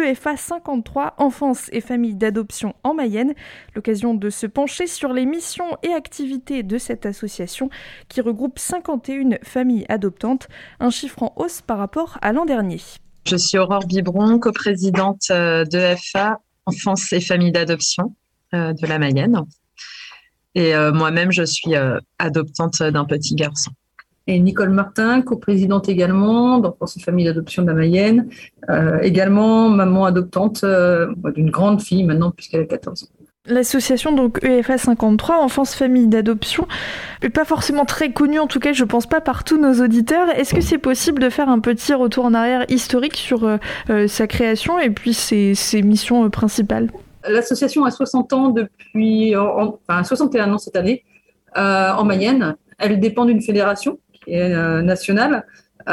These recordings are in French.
EFA 53, Enfance et Familles d'Adoption en Mayenne. L'occasion de se pencher sur les missions et activités de cette association qui regroupe 51 familles adoptantes, un chiffre en hausse par rapport à l'an dernier. Je suis Aurore Biberon, coprésidente d'EFA Enfance et Familles d'Adoption de la Mayenne. Et moi-même, je suis adoptante d'un petit garçon. Et Nicole Martin, coprésidente également d'Enfance et Familles d'Adoption de la Mayenne, également maman adoptante d'une grande fille maintenant puisqu'elle a 14 ans. L'association donc EFA 53, Enfance Famille d'Adoption, n'est pas forcément très connue, en tout cas je pense pas par tous nos auditeurs. Est-ce que c'est possible de faire un petit retour en arrière historique sur sa création et puis ses missions principales ? L'association a 60 ans depuis, 61 ans cette année en Mayenne. Elle dépend d'une fédération qui est nationale,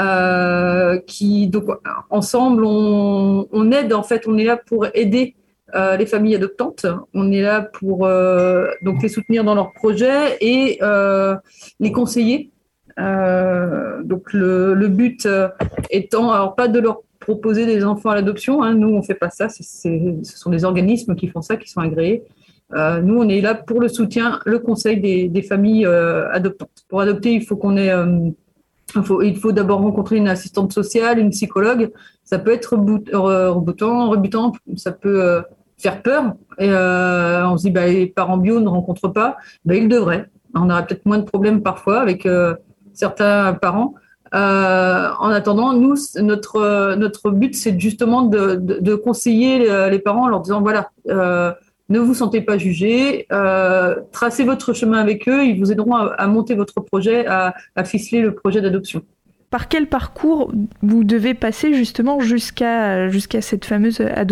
qui donc ensemble on aide en fait, on est là pour aider les familles adoptantes, on est là pour donc les soutenir dans leurs projets et les conseiller. Donc le but étant alors pas de leur proposer des enfants à l'adoption, hein, nous on fait pas ça, ce sont des organismes qui font ça, qui sont agréés. Nous, on est là pour le soutien, le conseil des familles adoptantes. Pour adopter, il faut il faut d'abord rencontrer une assistante sociale, une psychologue. Ça peut être rebutant, ça peut faire peur. Et on se dit, les parents bio ne rencontrent pas. Ils devraient. On aura peut-être moins de problèmes parfois avec certains parents. En attendant, nous, notre but, c'est justement de conseiller les parents en leur disant, voilà, ne vous sentez pas jugés, tracez votre chemin avec eux, ils vous aideront à monter votre projet, à ficeler le projet d'adoption. Par quel parcours vous devez passer justement jusqu'à cette fameuse adoption ?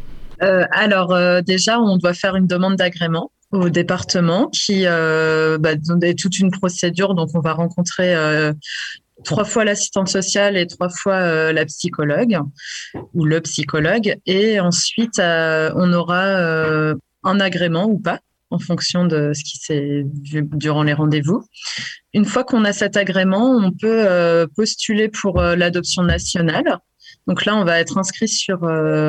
Déjà, on doit faire une demande d'agrément au département qui est toute une procédure. Donc, on va rencontrer 3 fois l'assistante sociale et 3 fois la psychologue ou le psychologue. Et ensuite, on aura un agrément ou pas en fonction de ce qui s'est vu durant les rendez-vous. Une fois qu'on a cet agrément, on peut postuler pour l'adoption nationale. Donc là, on va être inscrit sur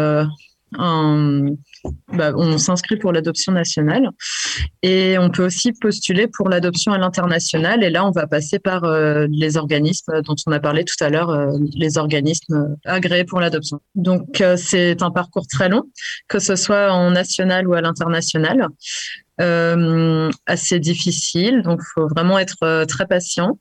on s'inscrit pour l'adoption nationale et on peut aussi postuler pour l'adoption à l'international, et là on va passer par les organismes dont on a parlé tout à l'heure, les organismes agréés pour l'adoption. Donc c'est un parcours très long, que ce soit en national ou à l'international, assez difficile, donc faut vraiment être très patient.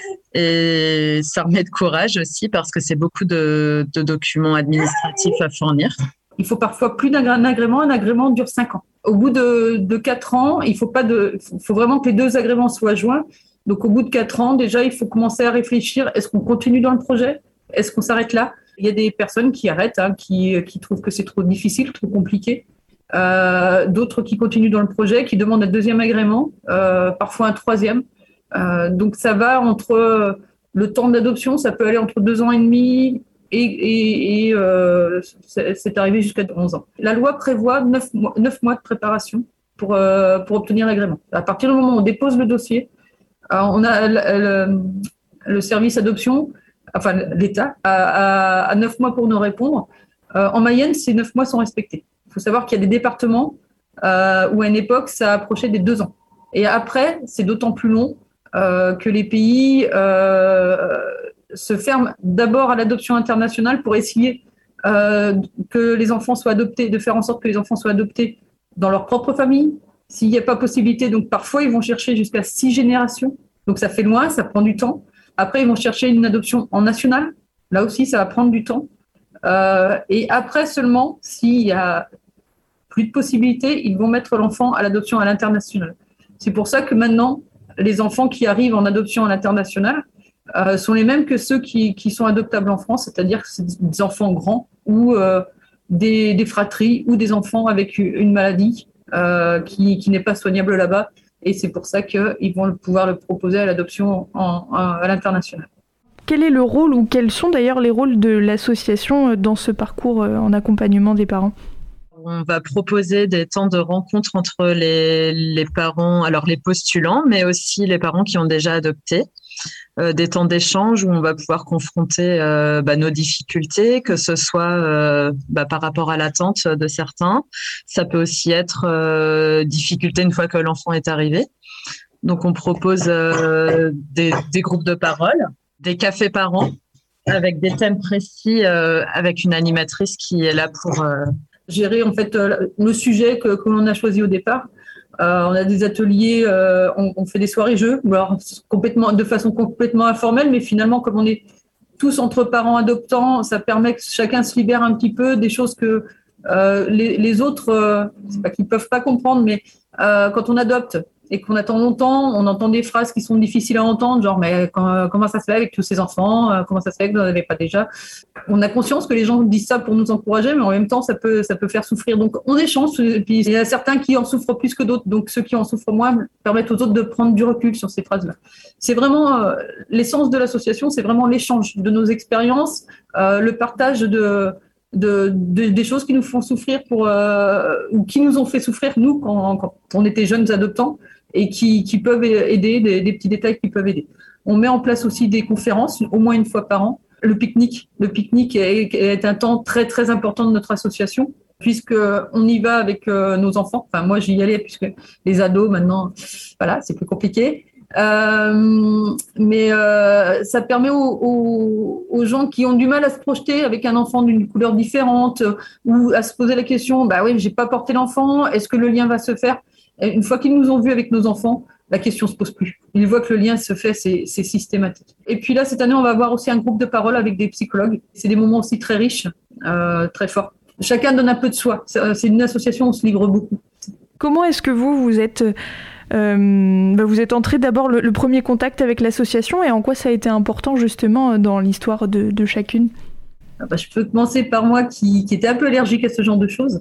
Et ça remet de courage aussi parce que c'est beaucoup de documents administratifs à fournir. Il faut parfois plus d'un agrément. Un agrément dure 5 ans. Au bout de 4 ans, il faut vraiment que les 2 agréments soient joints. Donc, au bout de 4 ans, déjà, il faut commencer à réfléchir. Est-ce qu'on continue dans le projet ? Est-ce qu'on s'arrête là ? Il y a des personnes qui arrêtent, qui trouvent que c'est trop difficile, trop compliqué. D'autres qui continuent dans le projet, qui demandent un 2e agrément, parfois un 3e. Donc, ça va entre le temps d'adoption, ça peut aller entre 2 ans et demi et c'est arrivé jusqu'à 11 ans. La loi prévoit 9 mois de préparation pour obtenir l'agrément. À partir du moment où on dépose le dossier, on a le service adoption, enfin l'État, a 9 mois pour nous répondre. En Mayenne, ces 9 mois sont respectés. Il faut savoir qu'il y a des départements où à une époque, ça approchait des 2 ans. Et après, c'est d'autant plus long que les pays se ferment d'abord à l'adoption internationale pour essayer que les enfants soient adoptés, de faire en sorte que les enfants soient adoptés dans leur propre famille. S'il n'y a pas possibilité, donc parfois ils vont chercher jusqu'à 6 générations. Donc ça fait loin, ça prend du temps. Après, ils vont chercher une adoption en national. Là aussi, ça va prendre du temps. Et après seulement, s'il y a plus de possibilités, ils vont mettre l'enfant à l'adoption à l'international. C'est pour ça que maintenant, les enfants qui arrivent en adoption à l'international sont les mêmes que ceux qui sont adoptables en France, c'est-à-dire que c'est des enfants grands ou des fratries ou des enfants avec une maladie qui n'est pas soignable là-bas. Et c'est pour ça qu'ils vont pouvoir le proposer à l'adoption à l'international. Quel est le rôle ou quels sont d'ailleurs les rôles de l'association dans ce parcours en accompagnement des parents ? On va proposer des temps de rencontre entre les parents, alors les postulants, mais aussi les parents qui ont déjà adopté. des temps d'échange où on va pouvoir confronter nos difficultés, que ce soit par rapport à l'attente de certains. Ça peut aussi être difficulté une fois que l'enfant est arrivé. Donc, on propose des groupes de parole, des cafés parents avec des thèmes précis, avec une animatrice qui est là pour gérer en fait le sujet que l'on a choisi au départ. On a des ateliers, on fait des soirées-jeux, alors de façon complètement informelle, mais finalement, comme on est tous entre parents adoptants, ça permet que chacun se libère un petit peu des choses que les autres, c'est pas qu'ils peuvent pas comprendre, mais quand on adopte et qu'on attend longtemps, on entend des phrases qui sont difficiles à entendre, genre mais comment ça se fait avec tous ces enfants, comment ça se fait que vous n'en avez pas déjà. On a conscience que les gens disent ça pour nous encourager, mais en même temps ça peut faire souffrir. Donc on échange, et puis il y a certains qui en souffrent plus que d'autres, donc ceux qui en souffrent moins permettent aux autres de prendre du recul sur ces phrases-là. C'est vraiment l'essence de l'association, c'est vraiment l'échange de nos expériences, le partage des choses qui nous font souffrir ou qui nous ont fait souffrir nous quand on était jeunes adoptants et qui peuvent aider, des petits détails qui peuvent aider. On met en place aussi des conférences, au moins une fois par an. Le pique-nique est un temps très très important de notre association puisqu'on y va avec nos enfants. Enfin moi j'y allais puisque les ados maintenant, voilà, c'est plus compliqué. Mais ça permet aux gens qui ont du mal à se projeter avec un enfant d'une couleur différente ou à se poser la question, bah oui, j'ai pas porté l'enfant, est-ce que le lien va se faire? Et une fois qu'ils nous ont vus avec nos enfants, la question se pose plus. Ils voient que le lien se fait, c'est systématique. Et puis là, cette année, on va avoir aussi un groupe de parole avec des psychologues. C'est des moments aussi très riches, très forts. Chacun donne un peu de soi. C'est une association où on se livre beaucoup. Comment est-ce que vous êtes entré d'abord le premier contact avec l'association et en quoi ça a été important justement dans l'histoire de chacune? Je peux commencer par moi qui était un peu allergique à ce genre de choses.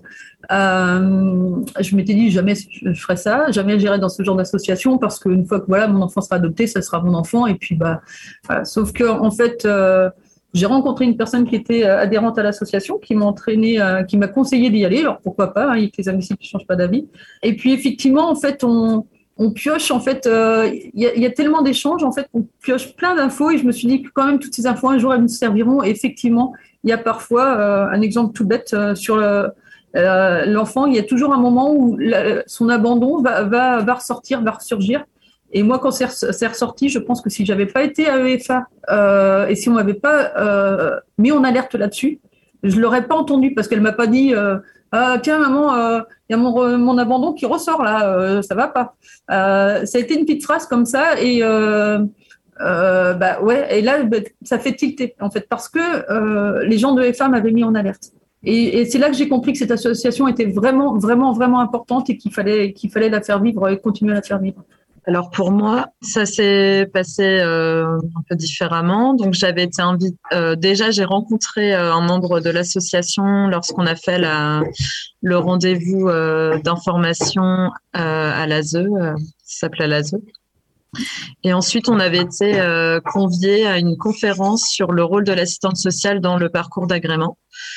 Je m'étais dit jamais je ferais ça, jamais j'irai dans ce genre d'association parce qu'une fois que voilà mon enfant sera adopté, ça sera mon enfant et puis voilà. Sauf que en fait j'ai rencontré une personne qui était adhérente à l'association, qui m'a entraîné, qui m'a conseillé d'y aller. Alors pourquoi pas, avec les imbéciles qui changent pas d'avis. Et puis effectivement en fait on pioche, en fait, y a tellement d'échanges, en fait, on pioche plein d'infos et je me suis dit que quand même toutes ces infos un jour elles nous serviront. Et effectivement, il y a parfois un exemple tout bête sur l'enfant. Il y a toujours un moment où son abandon va ressortir, va ressurgir. Et moi, quand c'est ressorti, je pense que si j'avais pas été à UEFA et si on m'avait pas mis en alerte là-dessus, je l'aurais pas entendu parce qu'elle m'a pas dit. Tiens maman, il y a mon abandon qui ressort là, ça va pas. Ça a été une petite phrase comme ça et ouais, et là ça fait tilter en fait parce que les gens de FA m'avaient mis en alerte. Et c'est là que j'ai compris que cette association était vraiment vraiment vraiment importante et qu'il fallait la faire vivre et continuer à la faire vivre. Alors pour moi, ça s'est passé un peu différemment. Donc j'avais été invitée. Déjà, j'ai rencontré un membre de l'association lorsqu'on a fait le rendez-vous d'information à l'ASE, ça s'appelait l'ASE. Et ensuite, on avait été conviés à une conférence sur le rôle de l'assistante sociale dans le parcours d'agrément.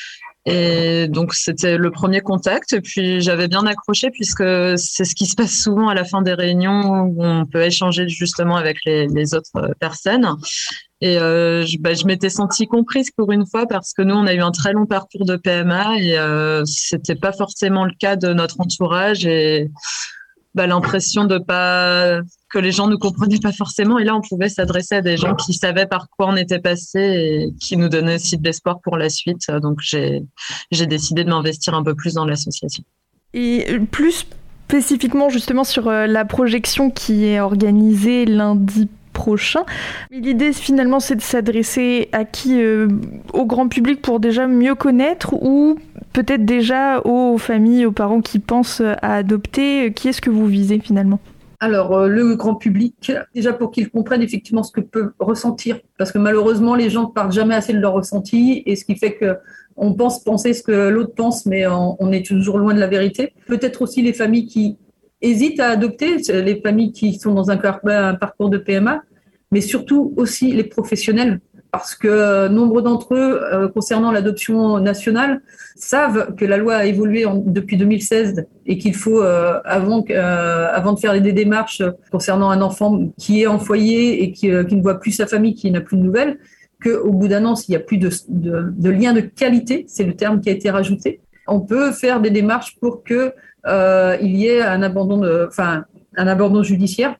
Et donc, c'était le premier contact. Et puis, j'avais bien accroché puisque c'est ce qui se passe souvent à la fin des réunions où on peut échanger justement avec les autres personnes. Et je m'étais sentie comprise pour une fois parce que nous, on a eu un très long parcours de PMA et c'était pas forcément le cas de notre entourage et l'impression que les gens ne comprenaient pas forcément. Et là, on pouvait s'adresser à des gens qui savaient par quoi on était passé et qui nous donnaient aussi de l'espoir pour la suite. Donc, j'ai décidé de m'investir un peu plus dans l'association. Et plus spécifiquement, justement, sur la projection qui est organisée lundi prochain. L'idée, finalement, c'est de s'adresser à qui au grand public pour déjà mieux connaître ou peut-être déjà aux familles, aux parents qui pensent à adopter. Qui est-ce que vous visez, finalement ? Alors, le grand public, déjà pour qu'ils comprennent effectivement ce que peut ressentir, parce que malheureusement, les gens ne parlent jamais assez de leur ressenti, et ce qui fait qu'on pense penser ce que l'autre pense, mais on est toujours loin de la vérité. Peut-être aussi les familles qui hésitent à adopter, les familles qui sont dans un parcours de PMA, mais surtout aussi les professionnels, parce que nombre d'entre eux, concernant l'adoption nationale, savent que la loi a évolué depuis 2016 et qu'il faut, avant de faire des démarches concernant un enfant qui est en foyer et qui ne voit plus sa famille, qui n'a plus de nouvelles, qu'au bout d'un an, s'il n'y a plus de lien de qualité, c'est le terme qui a été rajouté, on peut faire des démarches pour qu'il y ait un abandon judiciaire.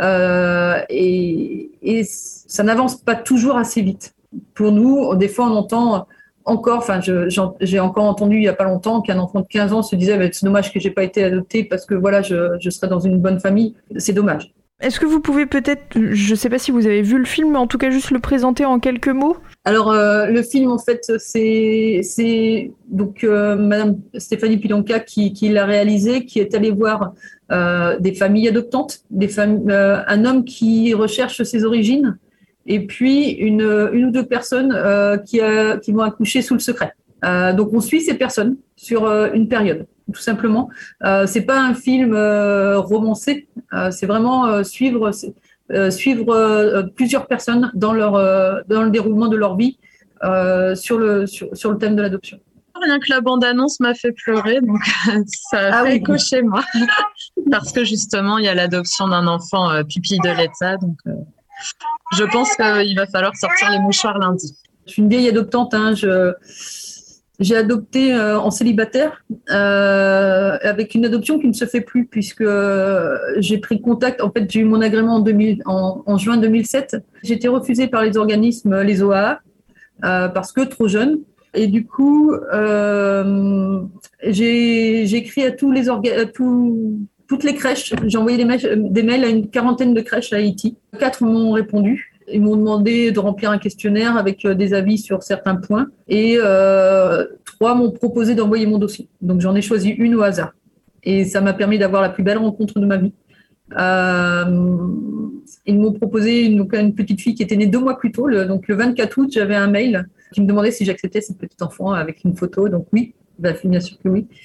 Et ça n'avance pas toujours assez vite. Pour nous, des fois, on entend encore, j'ai encore entendu il n'y a pas longtemps qu'un enfant de 15 ans se disait c'est dommage que je n'ai pas été adopté parce que voilà, je serais dans une bonne famille. C'est dommage. Est-ce que vous pouvez peut-être, je ne sais pas si vous avez vu le film, mais en tout cas juste le présenter en quelques mots? Alors, le film, en fait, c'est donc Madame Stéphanie Pilonka qui l'a réalisé, qui est allée voir des familles adoptantes, un homme qui recherche ses origines, et puis une ou deux personnes qui vont accoucher sous le secret. Donc, on suit ces personnes sur une période, tout simplement. C'est pas un film romancé, c'est vraiment suivre plusieurs personnes dans le déroulement de leur vie sur le thème de l'adoption. Rien que la bande-annonce m'a fait pleurer, donc ça a fait écho chez moi. Parce que justement, il y a l'adoption d'un enfant pupille de l'État, donc je pense qu'il va falloir sortir les mouchoirs lundi. Je suis une vieille adoptante, j'ai adopté en célibataire avec une adoption qui ne se fait plus puisque j'ai pris contact. En fait, j'ai eu mon agrément en juin 2007. J'ai été refusée par les organismes, les OAA, parce que trop jeune. Et du coup, j'ai écrit à toutes les crèches. J'ai envoyé des mails à une quarantaine de crèches à Haïti. 4 m'ont répondu. Ils m'ont demandé de remplir un questionnaire avec des avis sur certains points et 3 m'ont proposé d'envoyer mon dossier. Donc, j'en ai choisi une au hasard. Et ça m'a permis d'avoir la plus belle rencontre de ma vie. Ils m'ont proposé une petite fille qui était née 2 mois plus tôt. Donc, le 24 août, j'avais un mail qui me demandait si j'acceptais cette petite enfant avec une photo. Donc, oui, bien sûr que oui.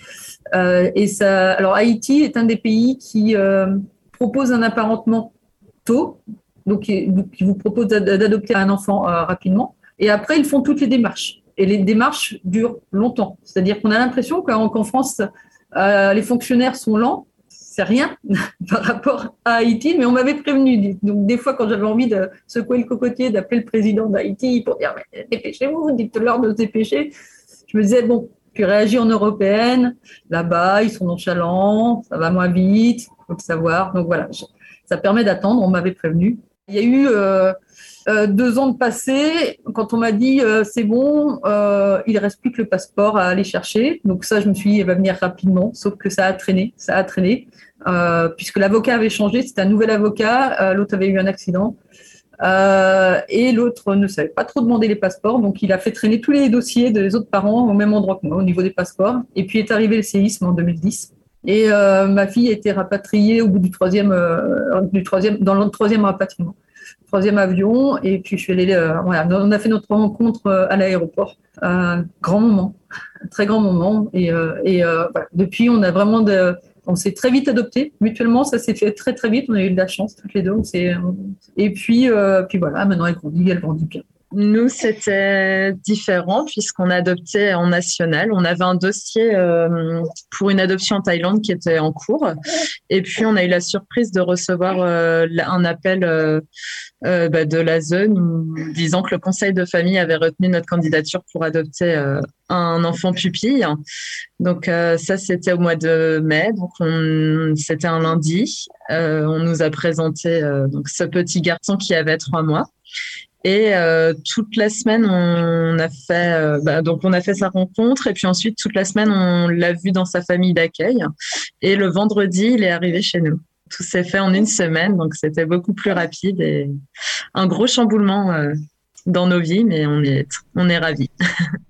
Alors, Haïti est un des pays qui propose un apparentement tôt. Donc, ils vous proposent d'adopter un enfant rapidement. Et après, ils font toutes les démarches. Et les démarches durent longtemps. C'est-à-dire qu'on a l'impression qu'en France, les fonctionnaires sont lents. C'est rien par rapport à Haïti, mais on m'avait prévenu. Donc, des fois, quand j'avais envie de secouer le cocotier, d'appeler le président d'Haïti pour dire « dépêchez-vous, dites-leur de se dépêcher », je me disais « bon, puis réagis en européenne. Là-bas, ils sont nonchalants, ça va moins vite, il faut le savoir. » Donc voilà, ça permet d'attendre, on m'avait prévenu. Il y a eu 2 ans de passé, quand on m'a dit c'est bon, il ne reste plus que le passeport à aller chercher. Donc ça, je me suis dit, elle va venir rapidement, sauf que ça a traîné, puisque l'avocat avait changé, c'était un nouvel avocat, l'autre avait eu un accident, et l'autre ne savait pas trop demander les passeports, donc il a fait traîner tous les dossiers des autres parents au même endroit que moi, au niveau des passeports. Et puis est arrivé le séisme en 2010. Et ma fille a été rapatriée au bout dans le 3e rapatriement, 3e avion. Et puis je suis allée, on a fait notre rencontre à l'aéroport. Un grand moment, un très grand moment. Et voilà. Depuis, on s'est très vite adoptés mutuellement. Ça s'est fait très très vite. On a eu de la chance toutes les deux. Et puis voilà. Maintenant elle grandit bien. Nous, c'était différent puisqu'on adoptait en national. On avait un dossier pour une adoption en Thaïlande qui était en cours. Et puis, on a eu la surprise de recevoir un appel de l'ASE disant que le conseil de famille avait retenu notre candidature pour adopter un enfant pupille. Donc, ça, c'était au mois de mai. Donc, c'était un lundi. On nous a présenté donc ce petit garçon qui avait 3 mois. Et toute la semaine, on a fait sa rencontre et puis ensuite toute la semaine, on l'a vu dans sa famille d'accueil. Et le vendredi, il est arrivé chez nous. Tout s'est fait en 1 semaine, donc c'était beaucoup plus rapide et un gros chamboulement dans nos vies, mais on est ravis.